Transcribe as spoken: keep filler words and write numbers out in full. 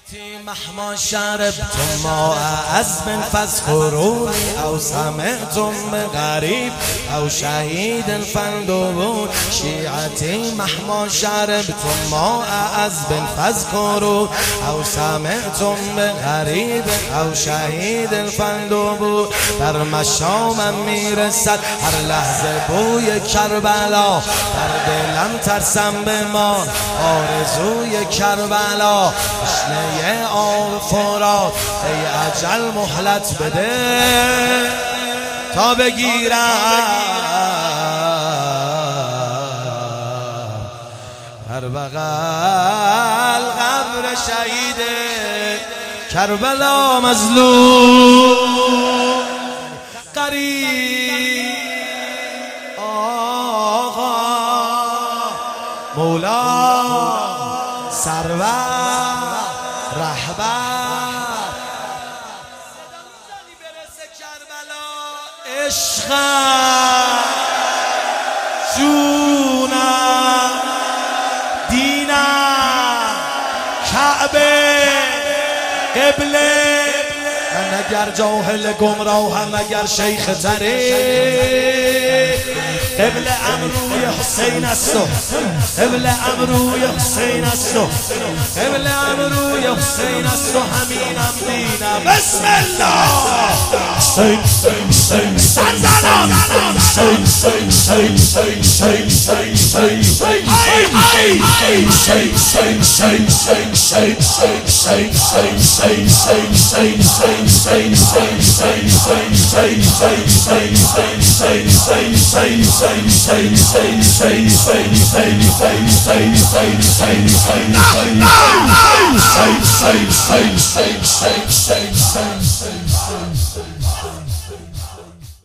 مهما شربتم ماء عذب فاذكروني او سمعتم بغریب او شهید فاندبون شیعتی مهما شربتم ماء عذب فاذکرونی او سمعتم بغریب او شهید فاندبون در مشامم میرسد هر لحظه بوی کربلا در دلم ترسم بمان آرزوی کربلا تشنه آب فرات ای اجل مهلت بده تا بگیرم هر بغل قبر شهید کربلا مظلوم قریب آقا مولا سرور رهبر برسه کربلا عشقم جونم دینم کعبه قبله من اگر جاهل گمراهم اگر شیخ طریق قبل امروی حسین است و قبل امروی حسین است و قبل امروی حسین است و همینم دینم بسم الله حسین حسین حسین سنزنان حسین حسین حسین حسین حسین حسین حسین